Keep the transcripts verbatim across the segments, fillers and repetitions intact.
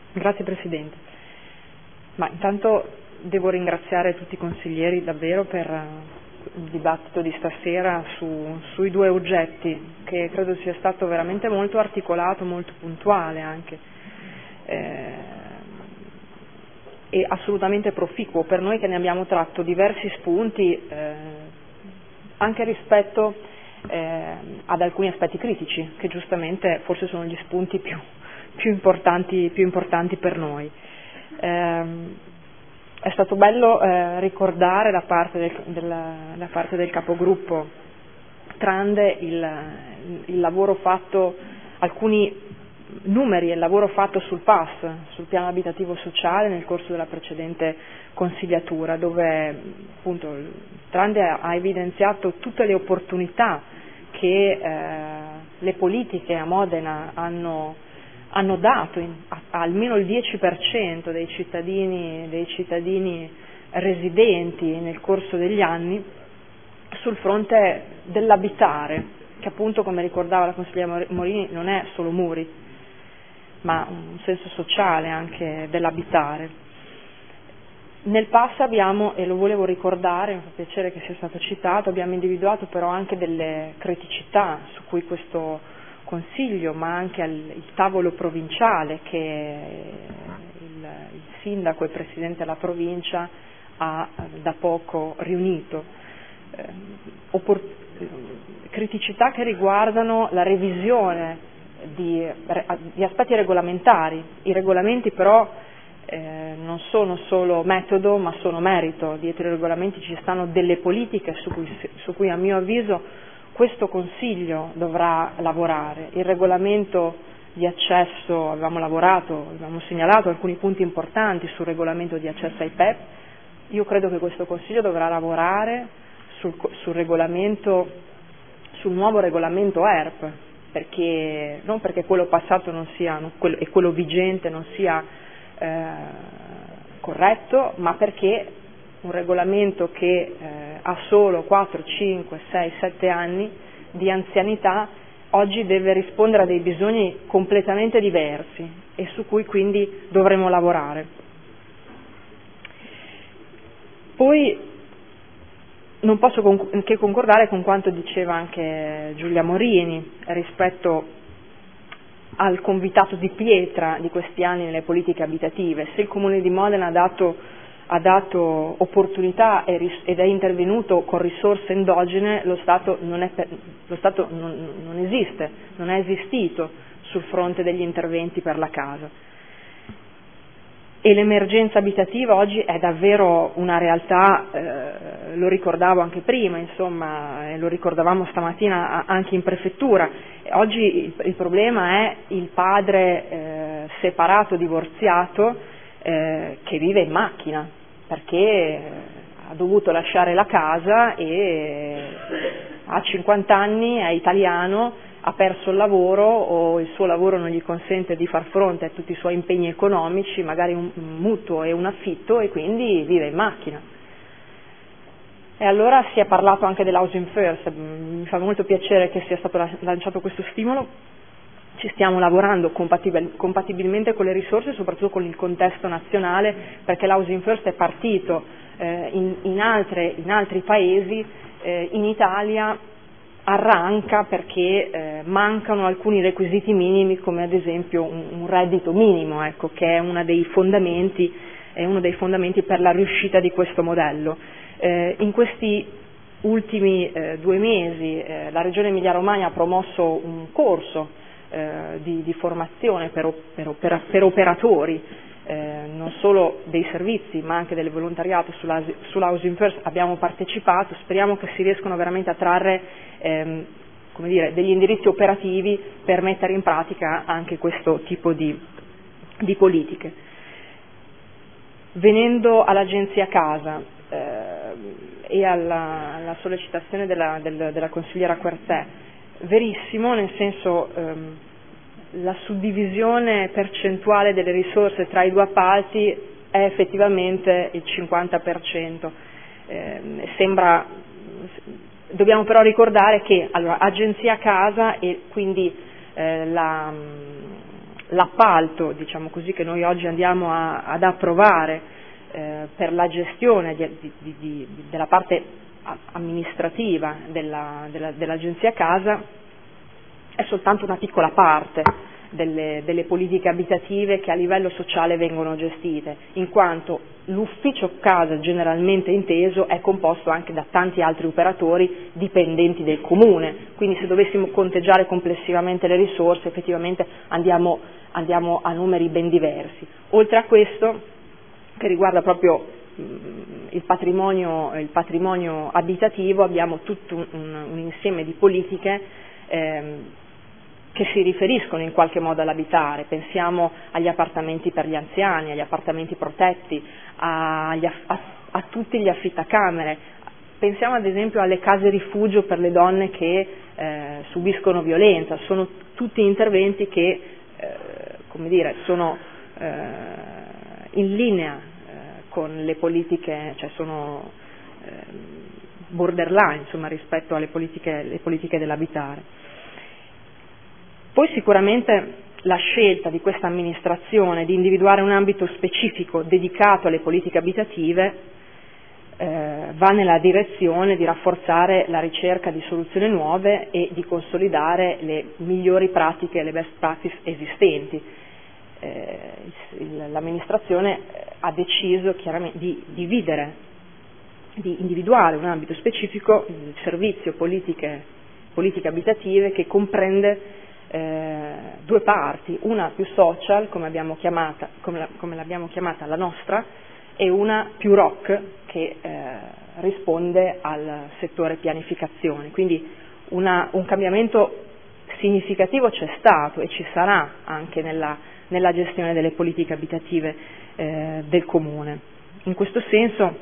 Grazie Presidente. Ma intanto devo ringraziare tutti i consiglieri davvero per il dibattito di stasera su, sui due oggetti, che credo sia stato veramente molto articolato, molto puntuale anche, eh, e assolutamente proficuo per noi che ne abbiamo tratto diversi spunti eh, anche rispetto eh, ad alcuni aspetti critici, che giustamente forse sono gli spunti più più importanti, più importanti per noi. Eh, è stato bello eh, ricordare da parte del, della, da parte del capogruppo Trande il, il lavoro fatto, alcuni numeri e il lavoro fatto sul P A S, sul piano abitativo sociale nel corso della precedente consigliatura, dove appunto Trande ha, ha evidenziato tutte le opportunità che eh, le politiche a Modena hanno hanno dato in, a, a almeno il dieci per cento dei cittadini, dei cittadini residenti nel corso degli anni sul fronte dell'abitare, che appunto, come ricordava la consigliera Morini, non è solo muri, ma un senso sociale anche dell'abitare. Nel P A S abbiamo, e lo volevo ricordare, mi fa piacere che sia stato citato, abbiamo individuato però anche delle criticità su cui questo Consiglio, ma anche al, il tavolo provinciale che il, il sindaco e il presidente della provincia ha da poco riunito. Eh, oppor- criticità che riguardano la revisione di, di aspetti regolamentari. I regolamenti però eh, non sono solo metodo, ma sono merito. Dietro i regolamenti ci stanno delle politiche su cui, su cui a mio avviso questo Consiglio dovrà lavorare. Il regolamento di accesso, avevamo lavorato, avevamo segnalato alcuni punti importanti sul regolamento di accesso ai P E P, io credo che questo Consiglio dovrà lavorare sul, sul regolamento, sul nuovo regolamento E R P, perché, non perché quello passato non sia, non, quello, e quello vigente non sia eh, corretto, ma perché un regolamento che eh, ha solo quattro, cinque, sei, sette anni di anzianità oggi deve rispondere a dei bisogni completamente diversi e su cui quindi dovremo lavorare. Poi non posso conc- che concordare con quanto diceva anche Giulia Morini rispetto al convitato di pietra di questi anni nelle politiche abitative. Se il Comune di Modena ha dato ha dato opportunità ed è intervenuto con risorse endogene, lo Stato non, è per, lo Stato non, non esiste, non è esistito sul fronte degli interventi per la casa. E l'emergenza abitativa oggi è davvero una realtà, eh, lo ricordavo anche prima, insomma, e lo ricordavamo stamattina anche in prefettura. Oggi il, il problema è il padre eh, separato, divorziato, eh, che vive in macchina, perché ha dovuto lasciare la casa e ha cinquanta anni, è italiano, ha perso il lavoro o il suo lavoro non gli consente di far fronte a tutti i suoi impegni economici, magari un mutuo e un affitto, e quindi vive in macchina. E allora si è parlato anche dell'Housing First, mi fa molto piacere che sia stato lanciato questo stimolo. Ci stiamo lavorando compatibil- compatibilmente con le risorse, soprattutto con il contesto nazionale, perché l'Housing First è partito eh, in, in, altre, in altri paesi, eh, in Italia arranca perché eh, mancano alcuni requisiti minimi, come ad esempio un, un reddito minimo, ecco, che è uno dei fondamenti, è uno dei fondamenti per la riuscita di questo modello. Eh, in questi ultimi eh, due mesi eh, la Regione Emilia-Romagna ha promosso un corso Eh, di, di formazione per, per, opera, per operatori eh, non solo dei servizi ma anche del volontariato sull'Housing First. Abbiamo partecipato, speriamo che si riescano veramente a trarre ehm, come dire, degli indirizzi operativi per mettere in pratica anche questo tipo di, di politiche. Venendo all'Agenzia Casa eh, e alla, alla sollecitazione della, del, della consigliera Quertè, verissimo, nel senso ehm, la suddivisione percentuale delle risorse tra i due appalti è effettivamente il cinquanta per cento. Eh, sembra, dobbiamo però ricordare che allora, Agenzia Casa e quindi eh, la, l'appalto, diciamo così, che noi oggi andiamo a, ad approvare eh, per la gestione di, di, di, di, della parte amministrativa della, della, dell'Agenzia Casa è soltanto una piccola parte delle, delle politiche abitative che a livello sociale vengono gestite, in quanto l'ufficio casa generalmente inteso è composto anche da tanti altri operatori dipendenti del comune, quindi se dovessimo conteggiare complessivamente le risorse effettivamente andiamo, andiamo a numeri ben diversi. Oltre a questo, che riguarda proprio mh, il patrimonio, il patrimonio abitativo, abbiamo tutto un, un, un insieme di politiche ehm, che si riferiscono in qualche modo all'abitare. Pensiamo agli appartamenti per gli anziani, agli appartamenti protetti, agli, a, a tutti gli affittacamere. Pensiamo ad esempio alle case rifugio per le donne che eh, subiscono violenza. Sono tutti interventi che eh, come dire, sono eh, in linea eh, con le politiche, cioè sono eh, borderline insomma, rispetto alle politiche, le politiche dell'abitare. Poi sicuramente la scelta di questa amministrazione di individuare un ambito specifico dedicato alle politiche abitative eh, va nella direzione di rafforzare la ricerca di soluzioni nuove e di consolidare le migliori pratiche, le best practice esistenti. Eh, l'amministrazione ha deciso chiaramente di dividere, di individuare un ambito specifico, il servizio politiche, politiche abitative, che comprende Eh, due parti, una più social, come abbiamo chiamata, come, la, come l'abbiamo chiamata la nostra, e una più rock, che eh, risponde al settore pianificazione. Quindi una, un cambiamento significativo c'è stato e ci sarà anche nella, nella gestione delle politiche abitative eh, del Comune. In questo senso,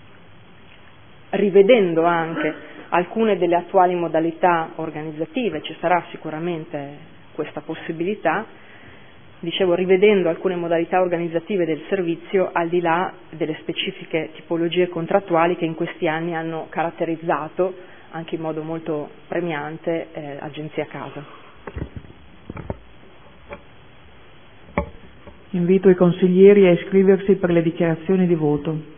rivedendo anche alcune delle attuali modalità organizzative, ci sarà sicuramente questa possibilità, dicevo, rivedendo alcune modalità organizzative del servizio al di là delle specifiche tipologie contrattuali che in questi anni hanno caratterizzato anche in modo molto premiante eh, Agenzia Casa. Invito i consiglieri a iscriversi per le dichiarazioni di voto.